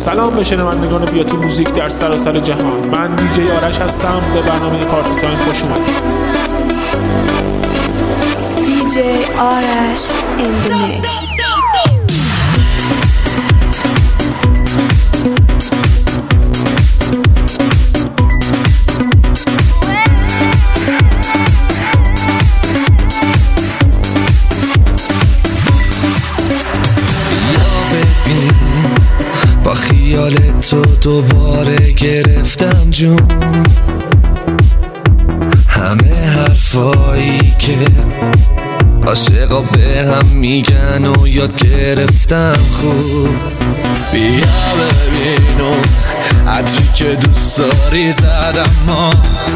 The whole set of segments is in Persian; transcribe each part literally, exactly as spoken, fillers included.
سلام به شنوندگان بیا تو موزیک در سراسر جهان. من دیجی آرش هستم. به برنامه پارتی تایم خوش اومدید. دیجی آرش in the mix. با خیال تو دوباره گرفتم جون، همه حرفایی که عاشقا به هم میگن و یاد گرفتم خوب. بیا ببینم عطری که دوست داری زدم ما،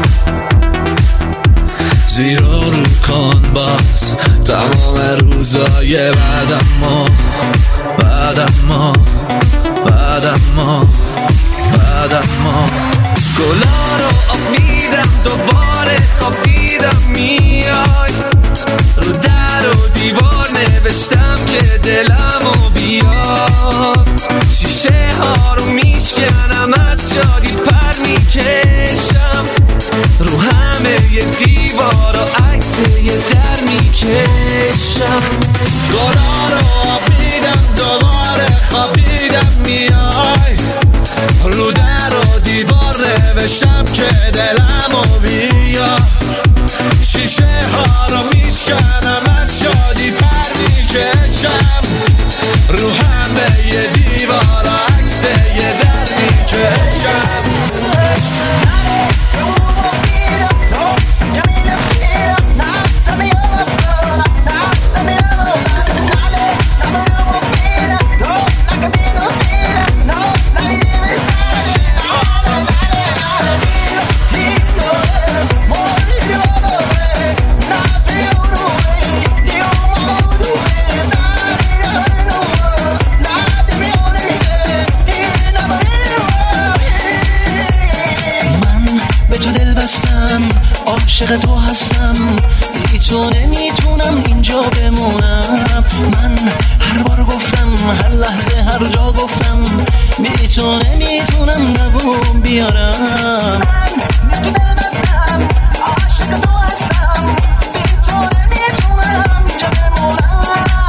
زیرا رو کن باز تمام روزای بعدم ما بعدم ما بعدم ما بعدم ما گلا رو آب میدم دوباره خواب دیدم میای، رو در و دیوار نوشتم که دلمو بیاد، شیشه ها رو میشکنم از شادی پر میکشم، رو همه ی دیوار و عکس یه در میکشم، گلا رو آب میدم دوباره خواب دیدم میای، رو در و دیوار نوشتم که دلمو بیا، شیشه ها رو میشکنم از شادی پر میکشم، رو همه ی دیوار و عکس یه در میکشم. عاشق تو هستم، بی تو نمیتونم اینجا بمونم، من هر بار گفتم هر لحظه هر جا گفتم بی تو نمیتونم دووم بیارم، من به تو دل بستم عاشق تو هستم، بی تو نمیتونم اینجا بمونم،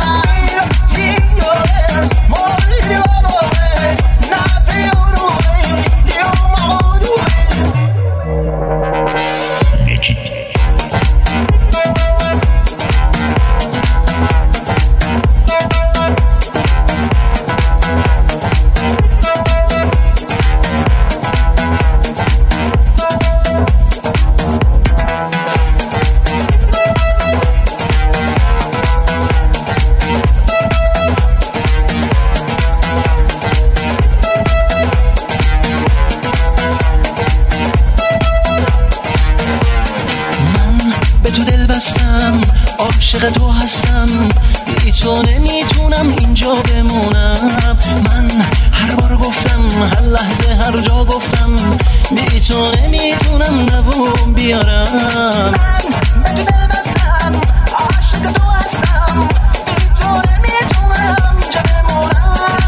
عاشق تو هستم، بی تو نمیتونم اینجا بمونم، من هر بار گفتم هر لحظه هر جا گفتم بی تو نمیتونم دووم بیارم، من به تو دل بستم عاشق تو هستم، بی تو نمیتونم اینجا بمونم،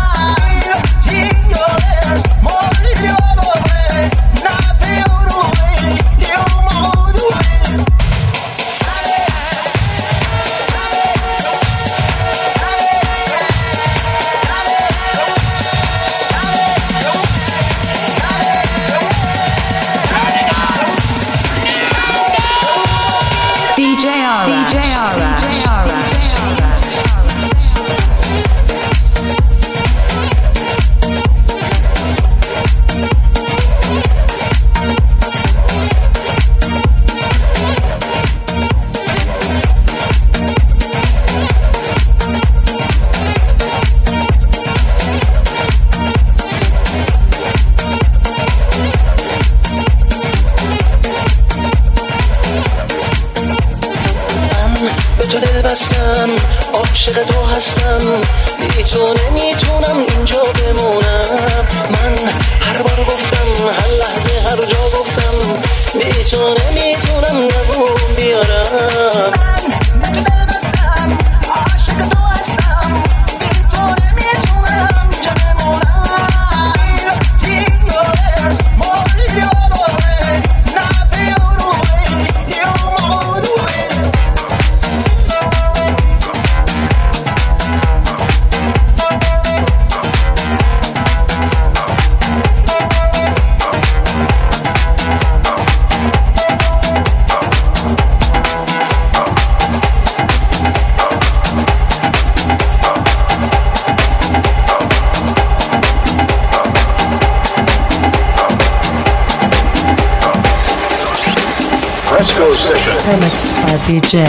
عاشق تو هستم، بی تو نمیتونم اینجا بمونم، من هر بار گفتم هر لحظه هر جا گفتم بی تو نمیتونم دووم بیارم، من به تو دل بستم عاشق تو هستم، بی تو نمیتونم اینجا بمونم. remixed by B J.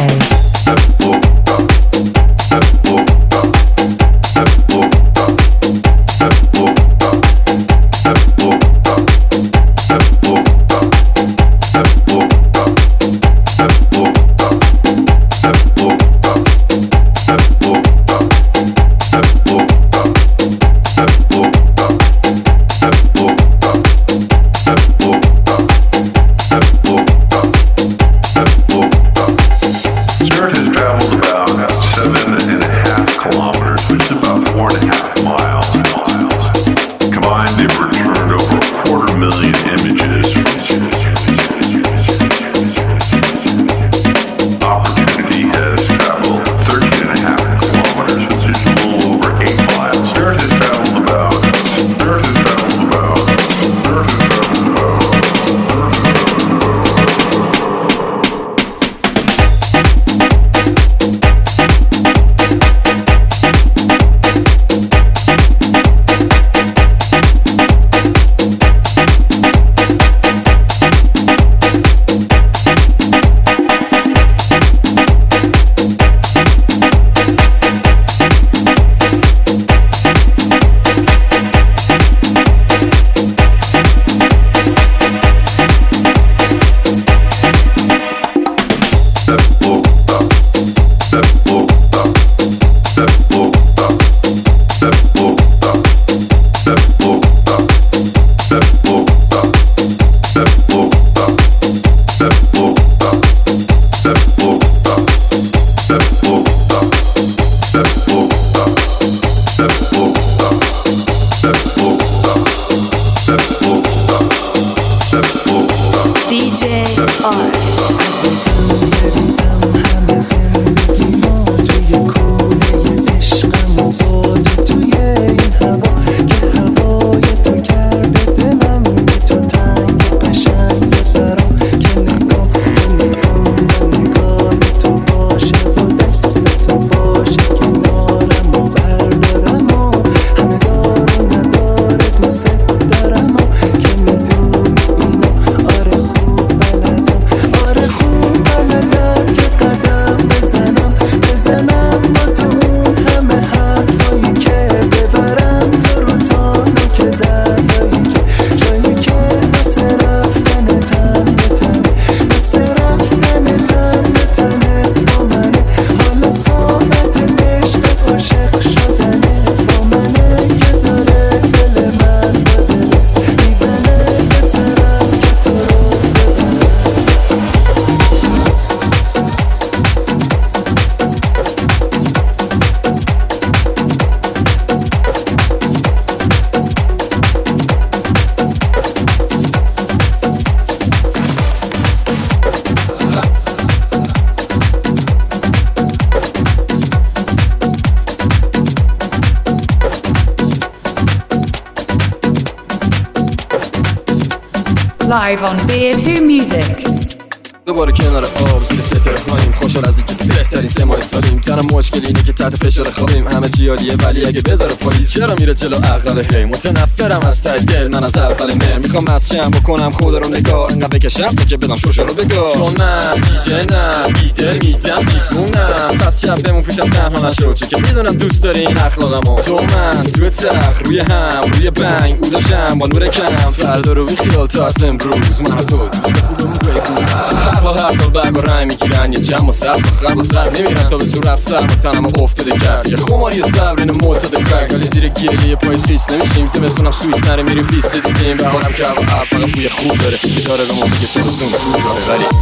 Live on B A two Music. دوباره کنار آب زیر ستاره هاییم، خوشحال از اینکه تو بهترین سه ماه سالیم. تنها مشکل اینه که تحت فشار خوابیم، همه جیالیه ولی اگه بذاره پلیس چرا میره جلو عقرب هی. متنفرم از ته دل من از اول مهر، میخوام مسشم بکنم خدا رو نگاه، انقدر بکشم تا که بدم شوشو رو بگاه. چون من دیده نه بیده میدم دیفونم، پس شب بمون پیشم تنها نشو، چون که میدونم دوست داری این اخلاقمو. تو من توی تخ روی هم روی بنگ او داشتم با نور کم، فردا رو بیخیال تا از امروز من و تو دوست خوبمون بگو. هر حال هر سال برگ و رنگ میگیرن، یه جمع و سر تا خرب و سر نمیرن تا به سور افسر و تنم افتاده کرد. یه خماری صبر اینو معتاد کرد، ولی زیر گیلی پاییز خیس نمیشیم. زمستونم سوئیس نره میریم پیست دیزیم، بهارم که هوا اب فقط بوی خوب داره، یه داره به ما میگه تابستون تو داره. ولی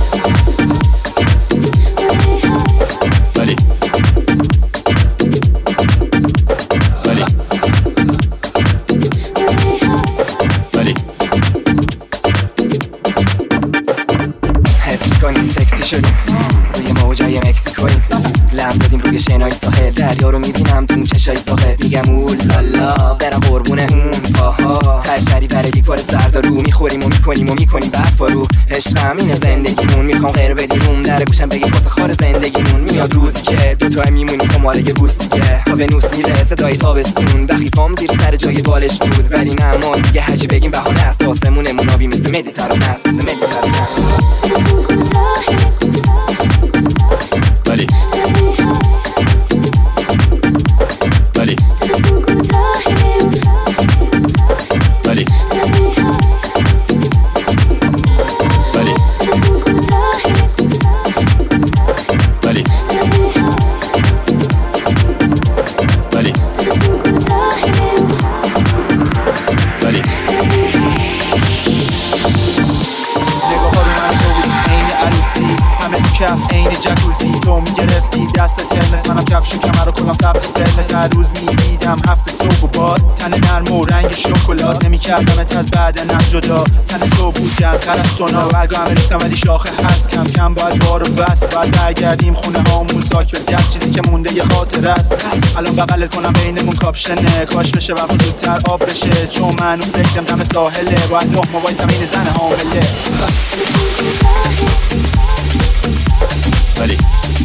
ولی ولی ولی حس میکنیم سکسی شدیم روی موجای مکسیکوییم، لم دادیم روی شنای ساحل، دریا رو میبینم تو چشای ساحل، میگم اولالا برم قربونه اون پاها، تشری پر دیکور سردارو میخوریم و میکنیم و میکنیم برف بارو. عشقم اینه زندگیمون، میخوام غیر بدیمون در گوشم بگیم واسه خار زندگیمون. میاد روزی که دوتا میمونیم کماله بوس دیگه، تا ونوس میره صدای تابستون، دقیقام زیر سر جای بالش بود ولی نه ما دیگه هرچی بگیم بهانه است. آسمونمون آبی مثل مدیترانه است، مثل مدیترانه است. گفتی دستت قرمز، منم کفش و کمر و کلام سبز و قرمز. هر روز میدیدم هفته صبح و باد، تن نرم و رنگ شکلات، نمیکردمت از بعدنم جدا. تن تو بودم تر از سونا، برگا همه ریختم ولی شاخه هست. کم کم باید بارو بس، باید برگردیم خونه ها موساک به درد، چیزی که مونده یه خاطر است. الان بغلت کنم بینمون کاپشنه، کاش بشه وقت زودتر آب بشه، چون من اون فکرم دم ساحله، باید نه موای زمین زن حامله. ولی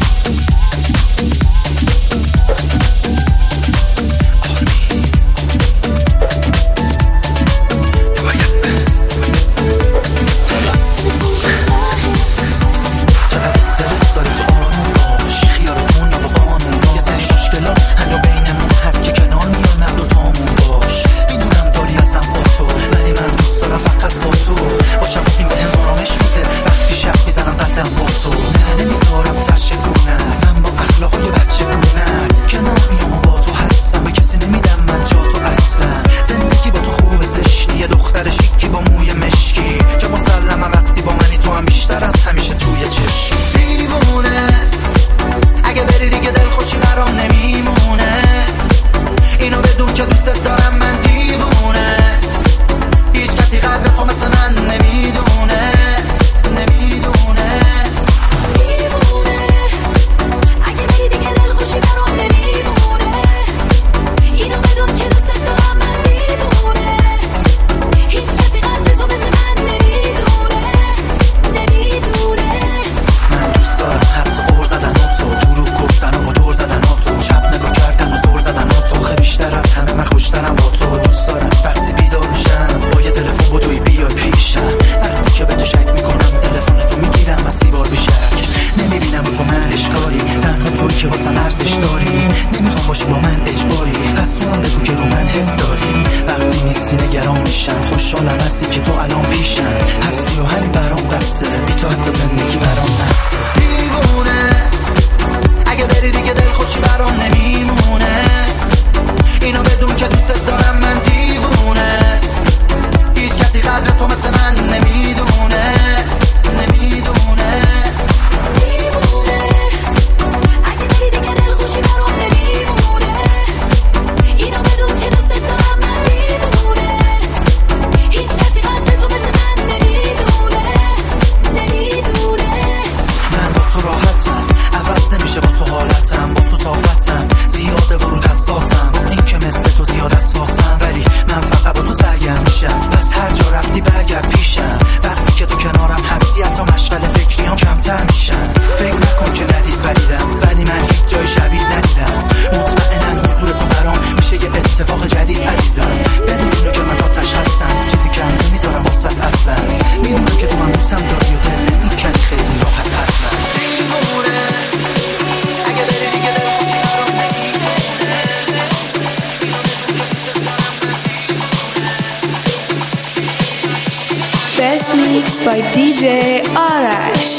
by دی جی آرش.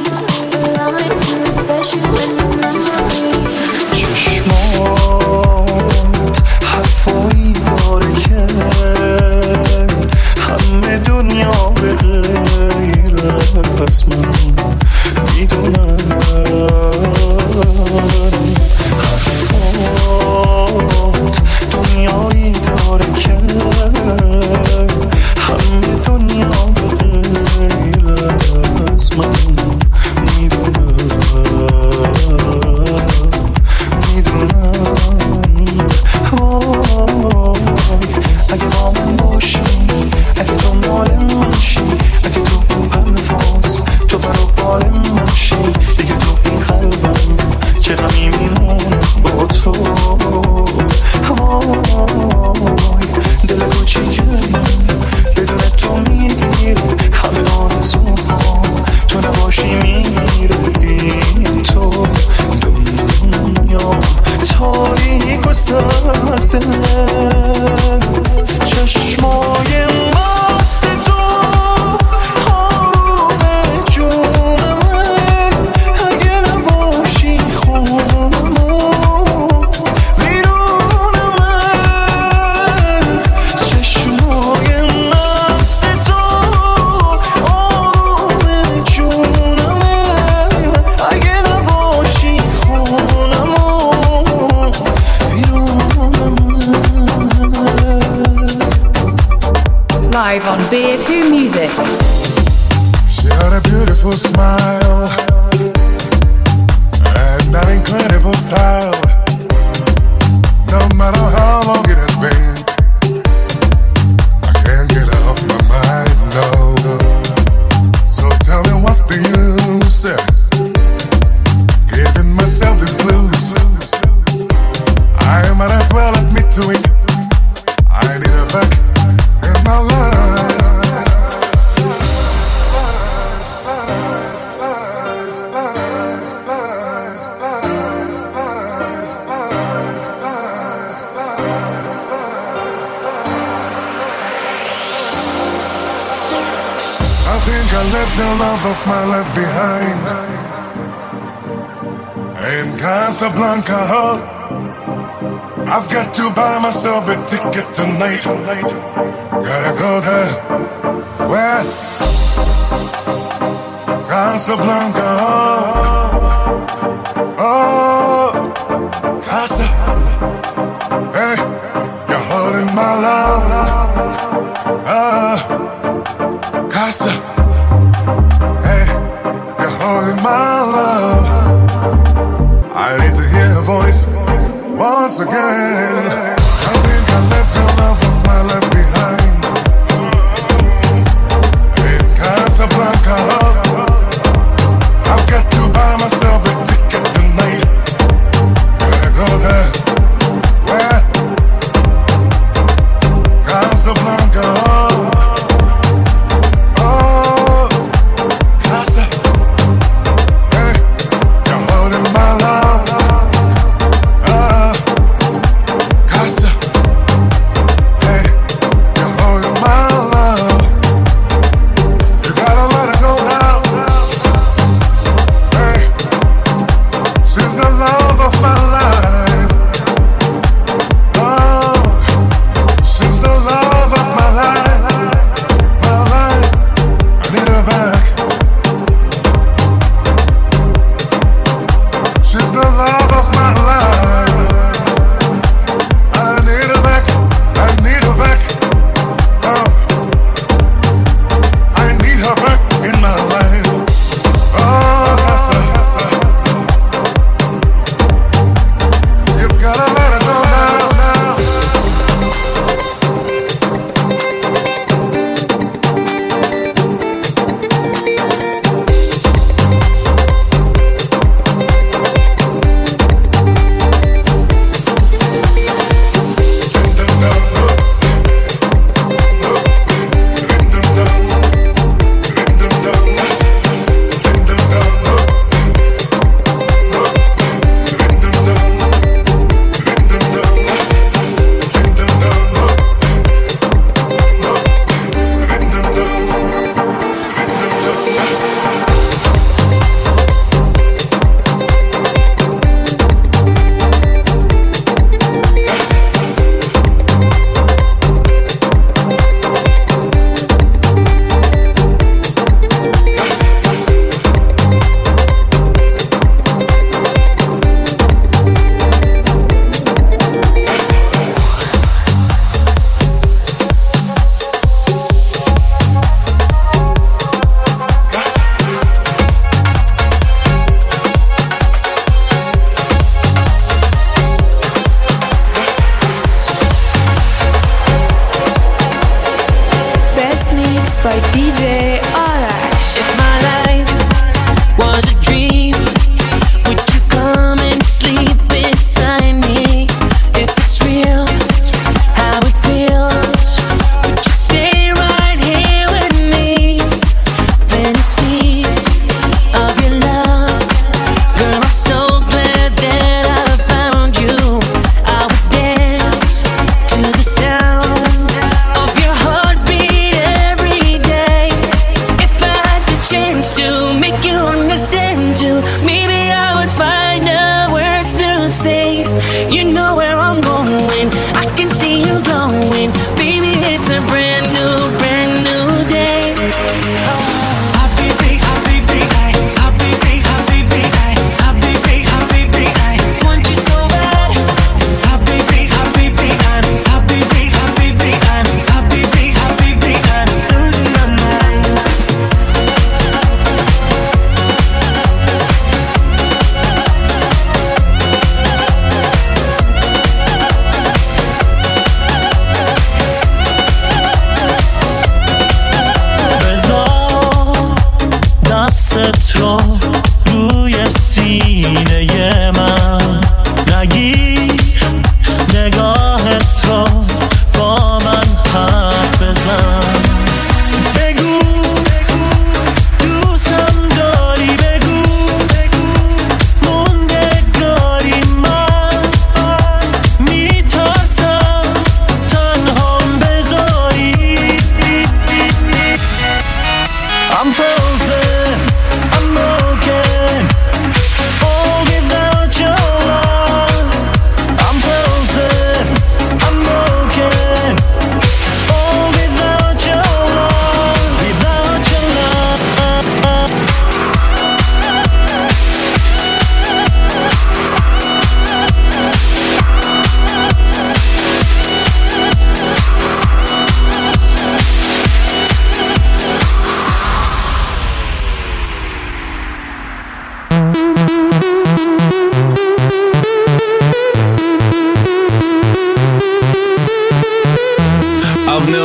چشمات حرفایی داره که همه دنیا به غیر از من میدونم. حرفات دنیایی داره که همه دنیا به غیر از من میدونم میدونم. اگه با من باشی، اگه تو مال من شی، اگه تو هم فاس تو برو بال من شی، دیگه تو این قلبم چه غمی میمونه با تو. دل کوچیک من بدون تو میگیره همه آرزوها، تو نباشی میره این تو دنیا تاریک و سرده. چشمای مست تو آروم جونمه، اگه نباشی خونمه بیرونمه. چشمای مست تو آروم جونمه، اگه نباشی خونمه. on B A two Music. She had a beautiful smile and an incredible style. No matter how long it has been, I can't get her off my mind, no. So tell me what's the use of giving myself the blues? I might as well admit to it, I need her back in my life. I think I left the love of my life behind in Casablanca. I've got to buy myself a ticket tonight. Gotta go there. Where? Casablanca. Oh, Casa. Hey, you're holding my love. Ah. Casa, hey, you're holding my love. I need to hear your voice once again. I think I left the love of my life behind in Casablanca. I've got to buy myself a ticket tonight. Gotta go there. Where? Casablanca. by D J Arash. If my life was a dream, would you come and sleep beside me? If it's real, how it feels, would you stay right here with me? Fantasies of your love, girl, I'm so glad that I found you. I would dance to the sound of your heartbeat every day. If I had the chance to make you understand too, maybe I would find the words to say. You know where I'm going, I can see you glowing. Baby, it's a brand new, brand new day. Habibi, habibi, I, habibi, habibi, I, habibi, habibi, I want you so bad. Habibi, habibi, I, habibi, habibi, I, habibi, habibi, I.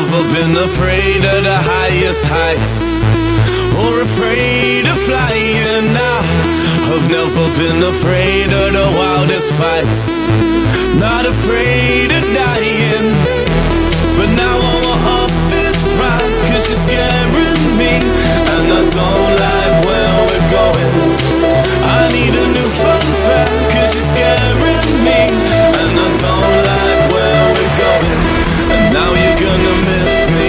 never been afraid of the highest heights or afraid of flying. I've never been afraid of the wildest fights, not afraid of dying. But now I'm off this ride, cause you're scaring me, and I don't like where we're going. I need a new fun fact, cause you're scaring me, and I don't like where we're going. And now you're gonna miss me,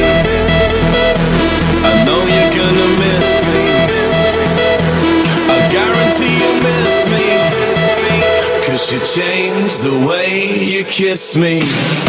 I know you're gonna miss me, I guarantee you'll miss me, cause you changed the way you kiss me.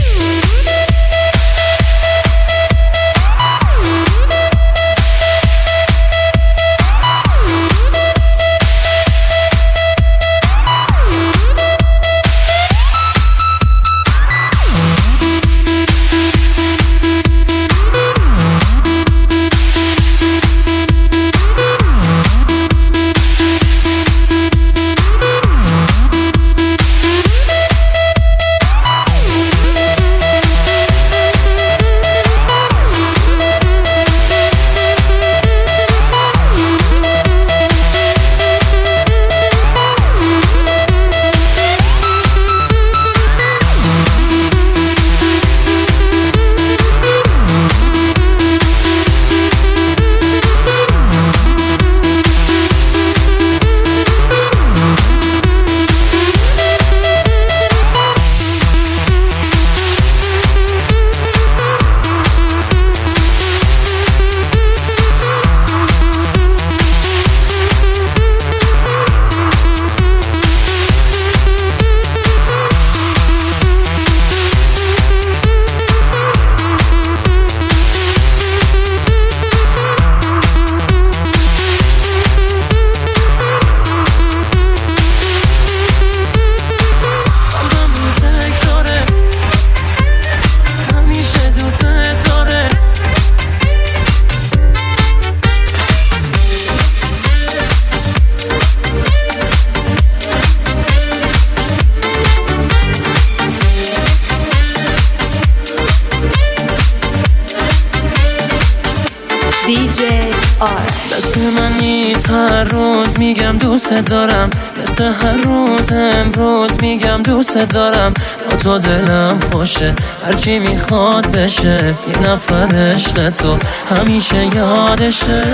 دست من نیست هر روز میگم دوست دارم، مثل هر روز امروز میگم دوست دارم. با تو دلم خوشه هرچی میخواد بشه، یه نفر عشق تو همیشه یادشه.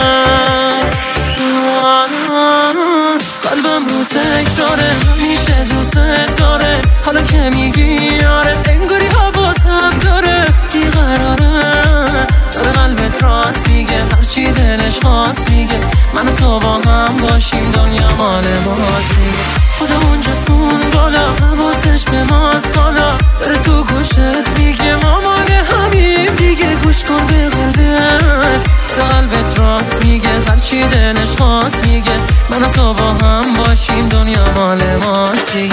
قلبم رو تکراره همیشه دوست داره، حالا که میگی آره انگاری هوا تب داره. بیقراره داره قلبت راست میگه، هرچی دلش خواست میگه. من و تو با هم باشیم دنیا مال ماست دیگه. خدا اونجاست اون بالا حواسش به ماست، حالا بره تو گوشت میگه ما مال همیم دیگه. گوش کن به قلبت، داره قلبت راست میگه، هرچی دلش خواست میگه. من و تو با هم باشیم دنیا مال ماست دیگه.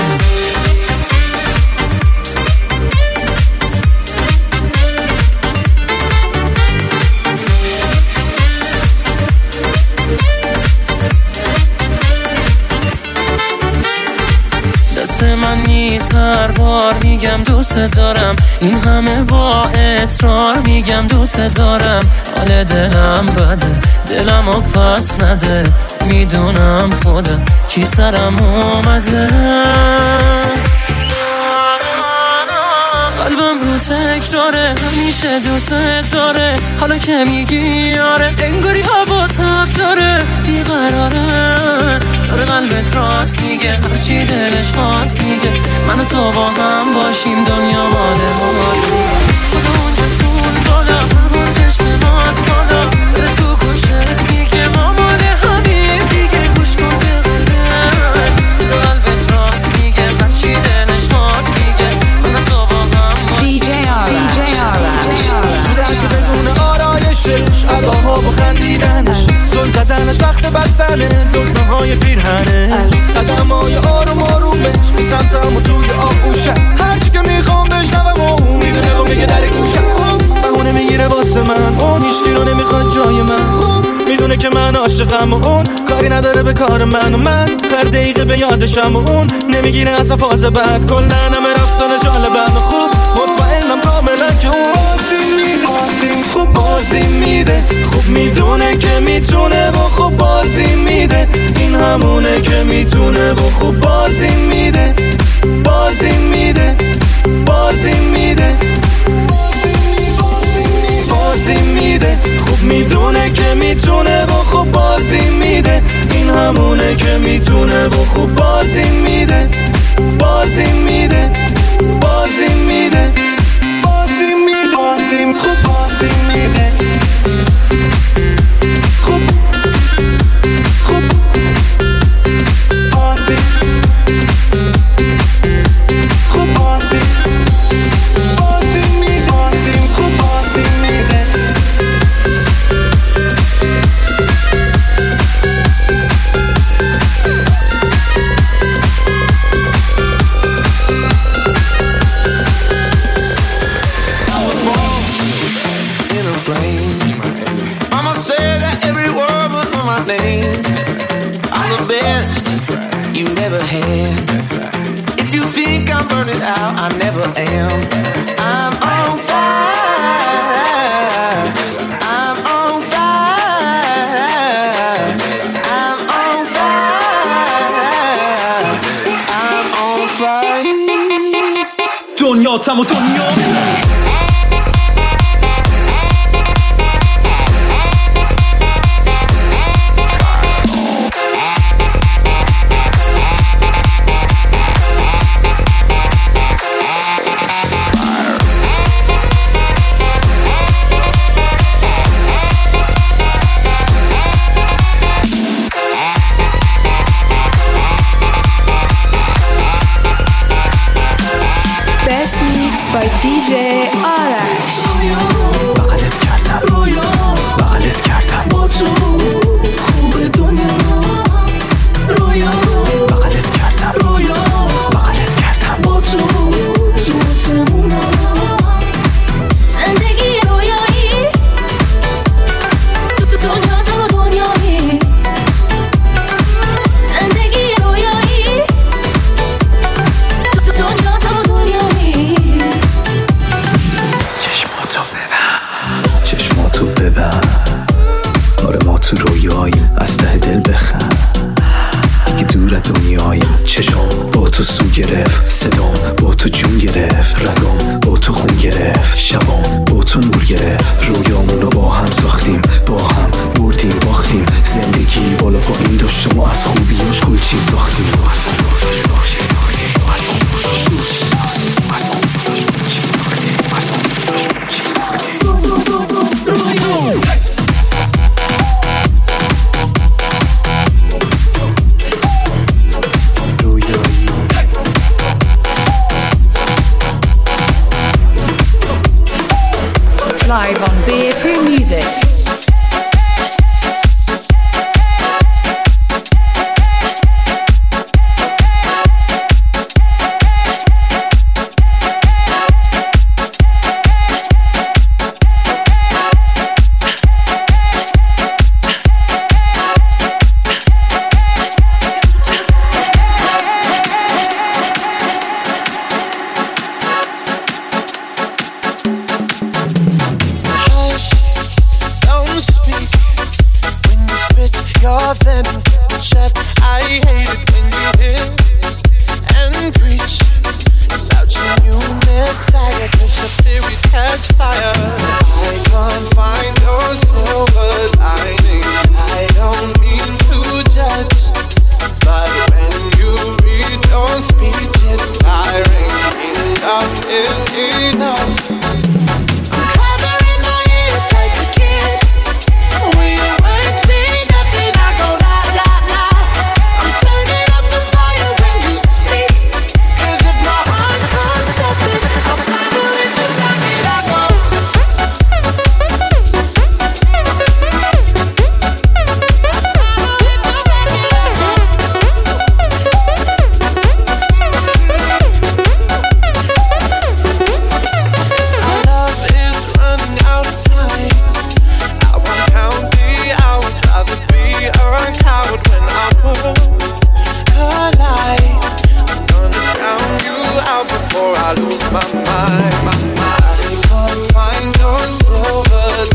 دست من نیست هر بار میگم دوست دارم، این همه با اصرار میگم دوست دارم. حال دلم بده دلم رو پس نده، میدونم خودم چی سرم اومده. قلبم رو تکراره همیشه دوست داره، حالا که میگی آره انگاری هوا تب داره. بیقراره داره قلبت راست میگه، هرچی دلش خواست میگه. من و تو با هم باشیم دنیا مال ماست دیگه. خدا اونجاست اون بالا حواسش به ماست، حالا بره تو گوشت میگه ما مال همیم دیگه. گوش کن به قلبت، قلبت راست میگه، هرچی دلش خواست میگه. من و تو با هم دی جی آرش صورت بدون آرایشش، اداها با خندیدنش، زل زدنش وقت بستنه دکمه های پیرهنش، قدم های آروم آرومش بی سمتم و توی آغوشه. هرچی که میخوام بشنوم و اون میدونه و میگه در گوشه. بهونه میگیره واسه من، اون هیچکی رو نمیخواد جای من. میدونه که من عاشقم و اون کاری نداره به کار من، و من هر دقیقه به یادشم و اون نمیگیره اصلا فاز بعد. کلن همه رفتان جالبم و خوب، مطمئنم کاملا که اون خوب بازی میده، خوب میدونه که میتونه و خوب بازی میده. این همونه که میتونه و خوب بازی میده، بازی میده، بازی میده، بازی میده. خوب میدونه که میتونه و خوب بازی میده. این همونه که میتونه و خوب بازی میده، بازی میده، بازی میده، بازی میده، بازی خوب بازی میده. خوب خوب بازی خوب بازی بازی میده، بازی خوب بازی میده. Mama said that every word was on my name. I'm the best you never had. If you think I'm burning out, I never am. I'm on fire. I'm on fire. I'm on fire. I'm on fire. دنیا تمام دنیا by دی جی آرش. بغلت کردم بغلت کردم با تو خوب دنیا رویا بغلت کردم بغلت کردم با تو تو سمونا زندگی رویایی تو تو دنیا تمام دنیایی زندگی رویایی تو تو دنیا تمام دنیایی چشماتو ببن آره ما تو رویاییم از ته دل بخن دیگه دور دنیاییم چشم با تو سو گرفت صدام با تو جون گرفت رگام با تو خون گرفت شبام با تو نور گرفت رویامونو با هم ساختیم با هم بردیم باختیم زندگی بالا پایین داشت شما از خوبیاش کل چیز ساختیم از خوبیاش کل چیز ساختیم از خوبیاش کل چیز ساختیم از خوبیاش کل چیز ساختیم از خوبیاش کل چیز ساختیم Live on B two Music. before I lose my mind. I can't find your silver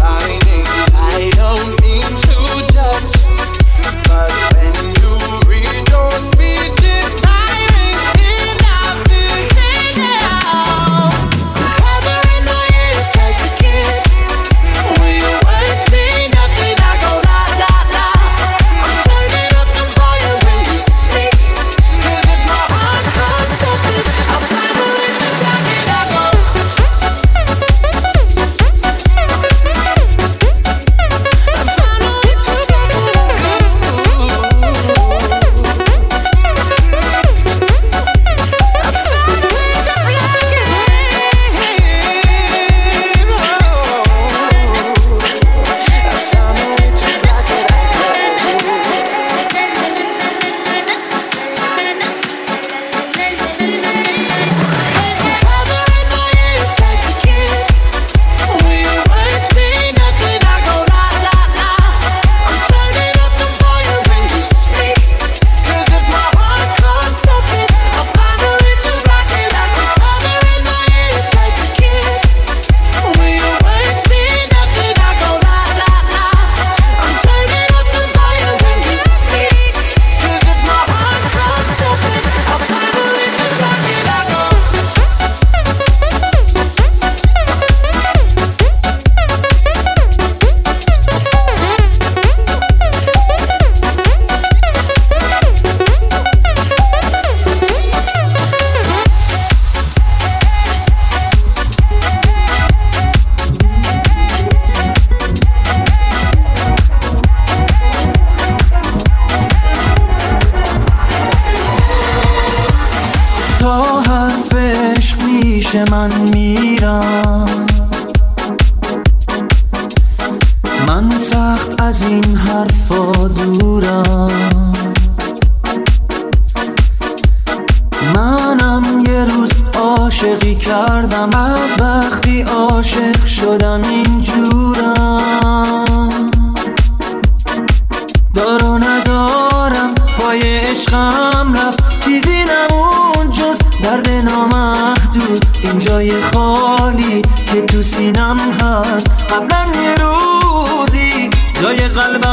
حرف عشق میشه من میرم. من سخت از این حرفا دورم. منم یه روز عاشقی کردم، از وقتی عاشق شدم اینجورم. دار و ندارم پای عشقم رفت، چیزی نمون جز درد نامحدود. این جای خالی که تو سینم هست، قبلا یه روزی جای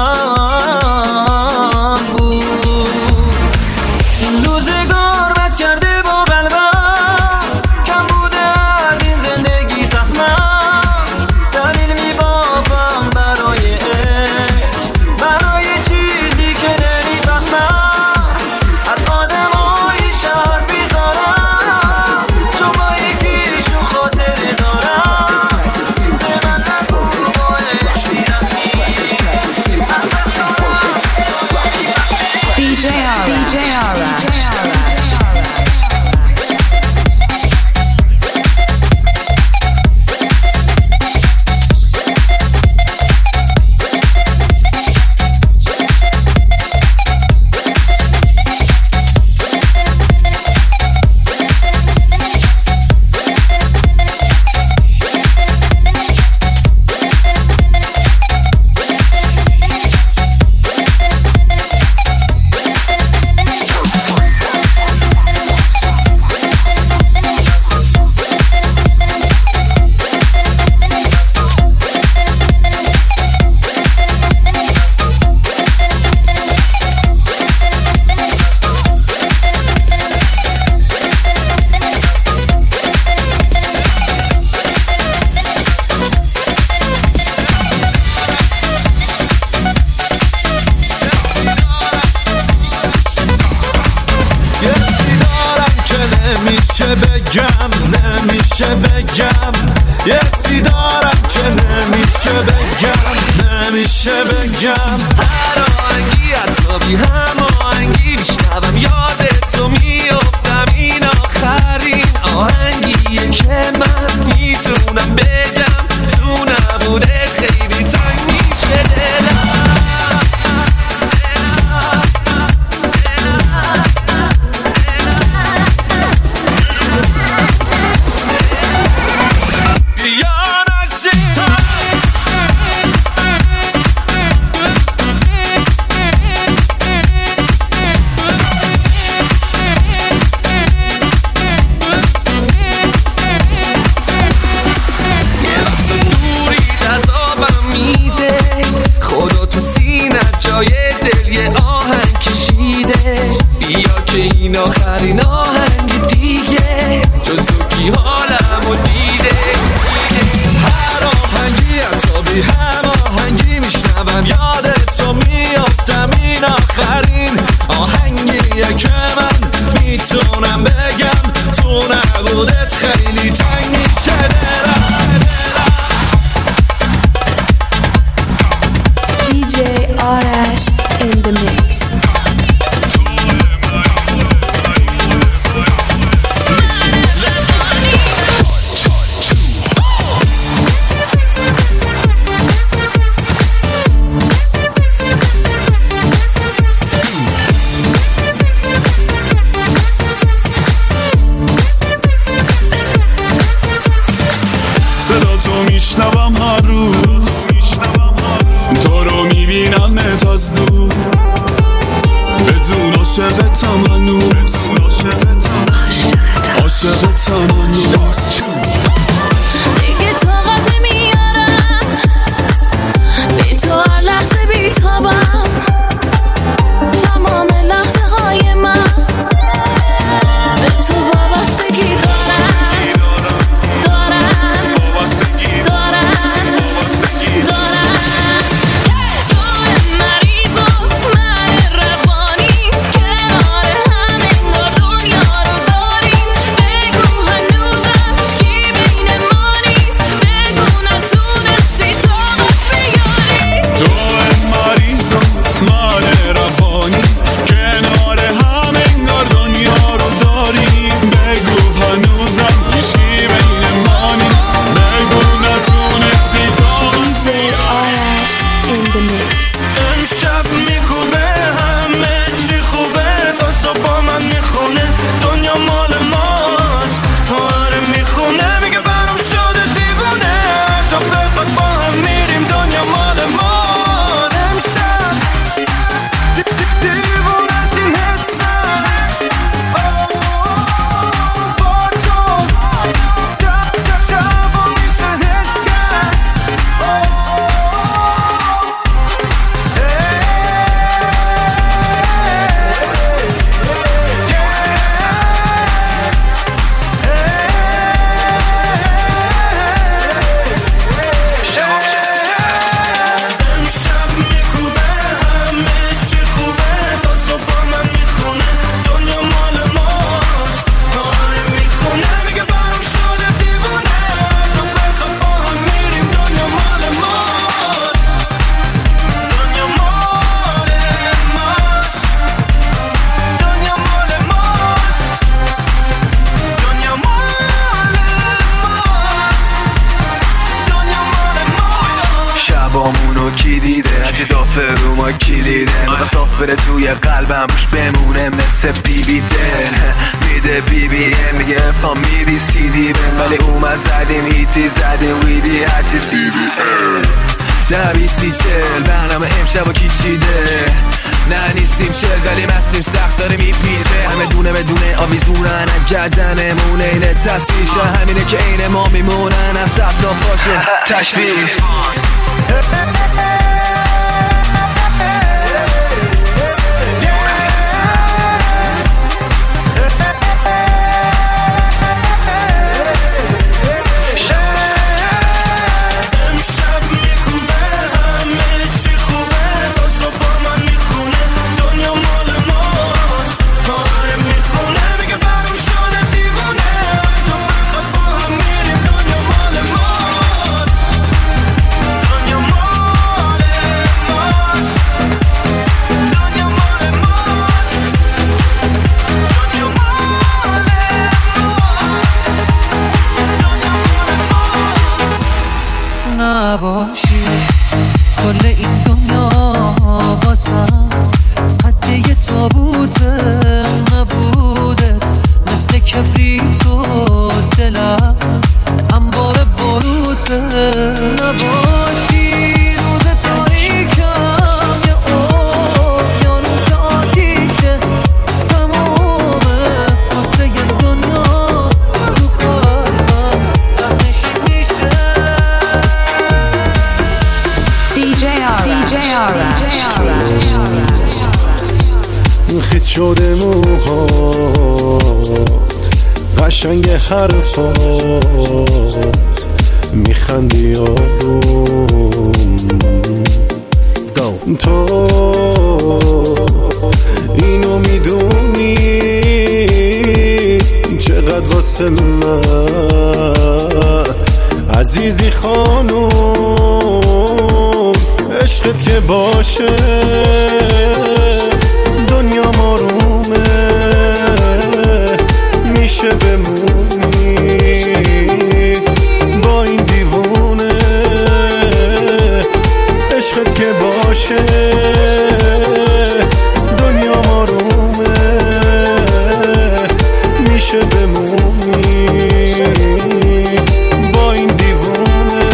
قلبم بود. این روزگار بد کرده با قلبم، کم بوده از این زندگی زحمت. دلیل میبافم برای عشق، برای چیزی که نمیفهمم. از آدمای شهر بیزارم، چون با یکیشون خاطره دارم. به من نگو با عشق بیرحمی. دی جی Arash. دی جی Arash. نمیشه بگم نمیشه بگم یه سی دارم که نمیشه بگم نمیشه بگم. هر آهنگی حتی بی هم آهنگی میشنوم یادتو میافتم. این آخرین آهنگیه که من میتونم بگم تو نبوده خیلی تنگ میشه دلم. این آخرین آهنگ دیگه جز تو کی حالمو دیده. هر آهنگی حتی بی هم آهنگی میشنوم یادتو میافتم. این آخرین آهنگیه که من میتونم بگم تو نبودت خیلی تنگ میشه دلم. دی جی Arash in the mix. صدا تو میشنوم هر روز، تو رو میبینمت از دور، بدون عاشقتم هنوز، عاشقتم هنوز. دیگه طاقت نمیارم بی تو هر لحظه بیتابم. تمام لحظه های من به تو وابستگی دارم دارم دارم دارم. تو مریض و من روانی کنار هم انگار دنیا رو داریم. بگو هنوزم کی دیده هرچی دافه رو ما کلیده میخواست بره توی قلبم روش بمونه مثل بی بی دل میده بی بی ام میگه افام میدی سی دی بن ولی اومد زدیم هیتی زدیم ویدی هرچی دیدی ده بیستی چل برنامه امشب و کی چیده نه نیستیم چل ولی مستیم سخت داره میپیچه همه دونه بدونه آویزونن گردنمونه اینه تصویشه همینه که این ما میمونن از سب تا پاشون تشبیه نباشی کل این دنیا واسم قد یه تابوت نبودت مثل کبریت و دلم انبار باروت نباشی روز تاریکم یه اقیانوس آتیشه تمامه واسه یه دنیا تو قلبم تنشین میشه خیس شده موهات قشنگ حرفات میخندی آروم تو اینو میدونی چقدر واسه من عزیزی خانوم عشقت که باشه دنیا مارومه میشه بمونی با این دیوونه عشقت که باشه دنیا مارومه میشه بمونی با این دیوونه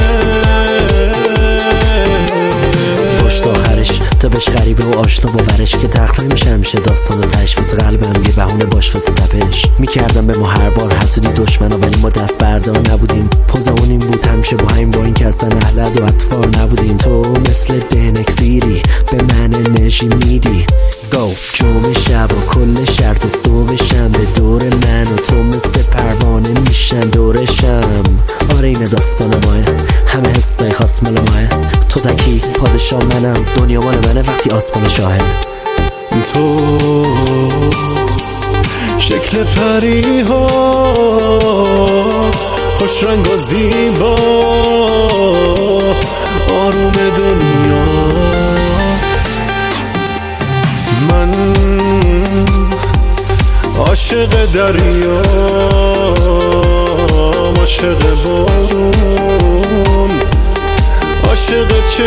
پشت آخرش تا بهش غریبه و آشنا باورش که تخت نمیشه میشه داستان تشویز قلبم یه بهونه باش واسه تپش میکردم به ما هر بار حسودی دشمنا ولی ما دست بردار نبودیم پوزمون این بود همیشه با این با این که اصلا اهلد و اطفار نبودیم تو مثل دنکسیری به من انرژی میدی گو جمعه شب و کل شرط صبح شنبه دور من و تو مثل پروانه میشن دورشم آره این داستان ماه همه حسای خاص مال ماه تو تکی پادشاه منم دنیا مال منه وقتی آسمان شاهد تو شکل پری ها خوش رنگ و زیبا آروم دنیا من عاشق دریا عاشق بارون عاشق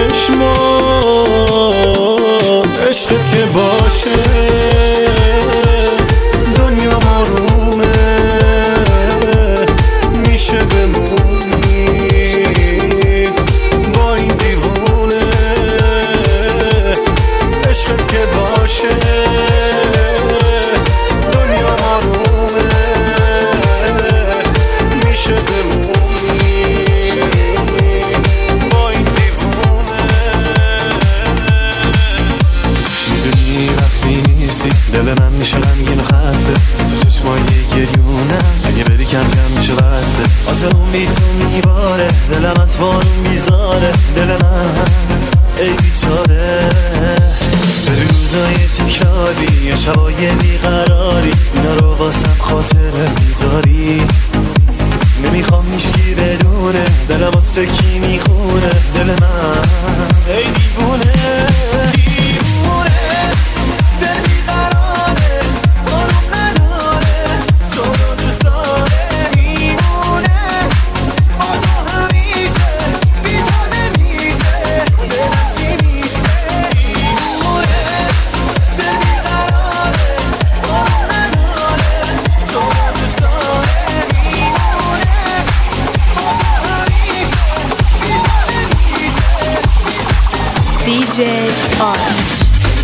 چشمات عشقت که باشه دنیا مارومه میشه بمونی با این دیوونه عشقت که باشه دنیا مارومه میشه بمونی با این دیوونه میدونی وقتی نیستی دل من میشه غمگین و خسته تو چشمای گریونم اگه بری کم کم میشه بسته آسه اون بی تو میباره دلم از بارون بیزاره دل من ای بیچاره به روزای تکراری یا شبای بیقراری اینا رو واسم خاطره میذاری نمیخوام هیچکی بدونه دلم واسه کی میخونه دل من ای دیوونه دیوونه دل بیقراره آروم نداره تو رو دوست داره میمونه با تو همیشه بی تو نمیشه دلم چی جی آرش.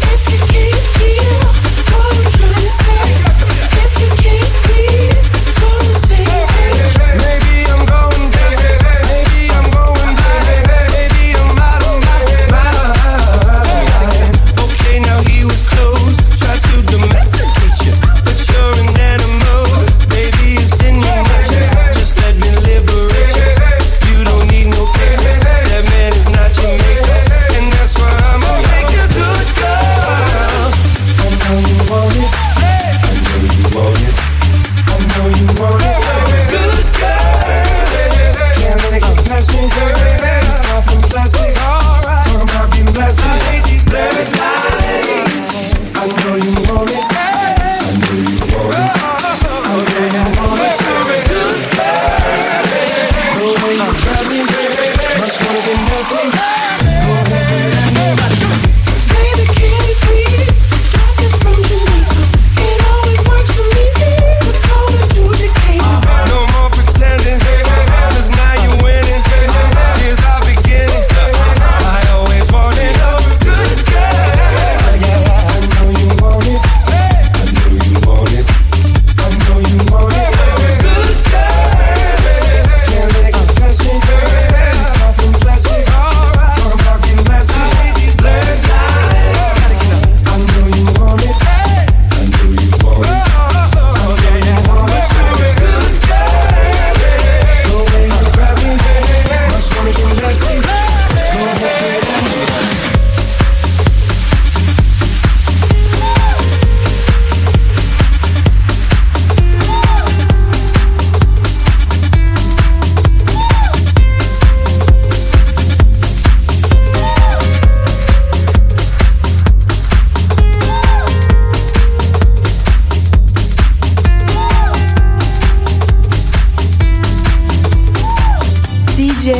دی جی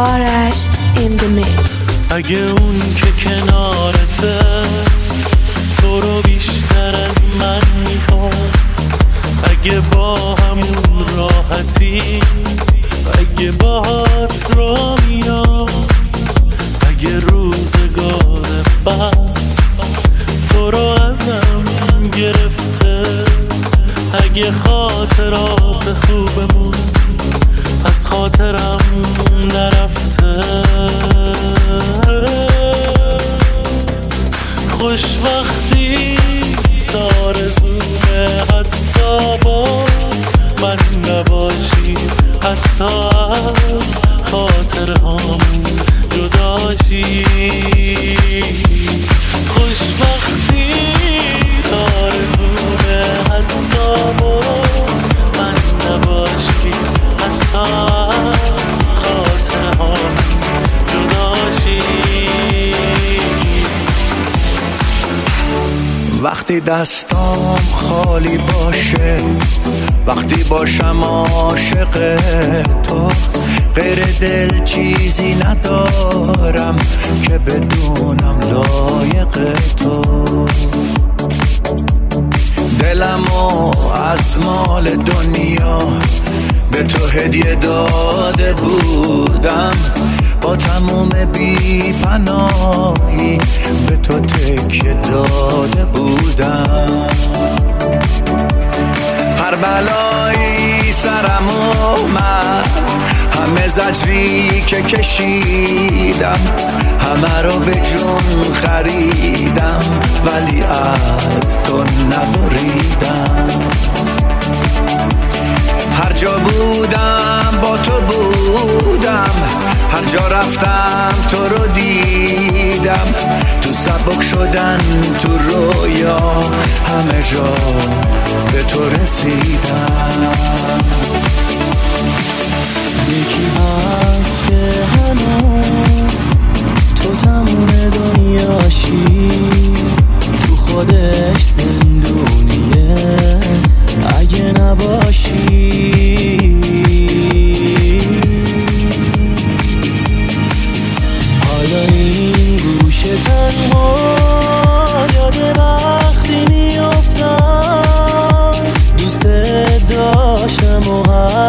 آرش in the mix. اگه اون که کنارته تو رو بیشتر از من میخواد، اگه با همون راحتی، اگه باهات را میاد، اگه روزگار بعد تو رو ازم گرفته، اگه خاطرات خوبمون از خاطرم نرفته، خوشبختی تارزونه حتی با من نباشی، حتی از خاطرهامون جداشی، خوشبختی تارزونه حتی با من نباشی، حتی از خاطرهامون جداشی. وقتی دستام خالی باشه، وقتی باشم عاشق تو، غیر دل چیزی ندارم که بدونم لایق تو. دلمو از مال دنیا به تو هدیه داده بودم، با تموم بی پناهی به تو تکیه داده بودم. هر بلایی سرم اومد، همه زجری که کشیدم، همه رو به جون خریدم، ولی از تو نبریدم. هر جا بودم با تو بودم، هر جا رفتم تو رو دیدم، تو سبک شدن تو رویا همه جا به تو رسیدم. یکی هست که هنوز تو تموم دنیاشی، تو خودش زندونیه اگه نباشی. حالا این گوشه تنها یاد وقتی میافتم، دوست داشتم و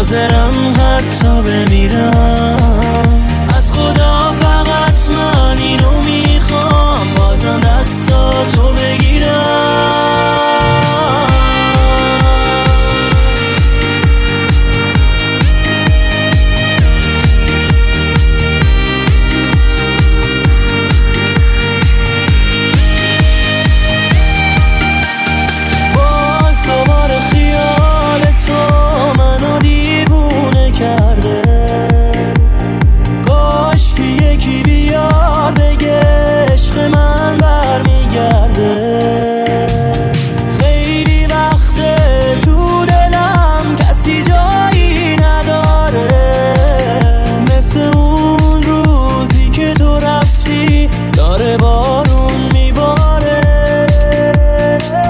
حاضرم حتی بمیرم. از خدا فقط من اینو میخوام، بازم دستاتو بگیرم. خیلی وقته تو دلم کسی جایی نداره، مثل اون روزی که تو رفتی داره بارون میباره.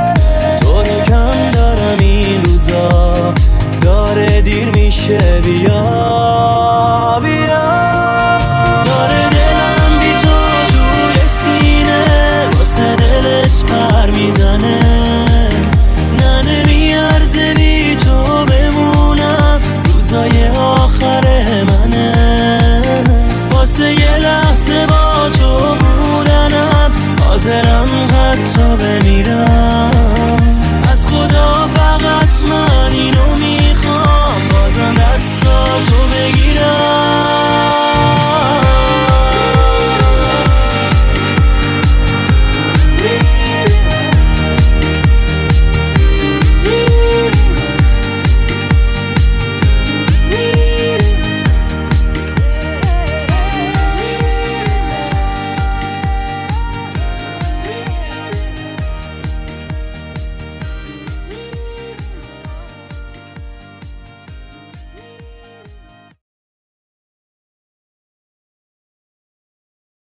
تو رو کم دارم این روزا، داره دیر میشه بیا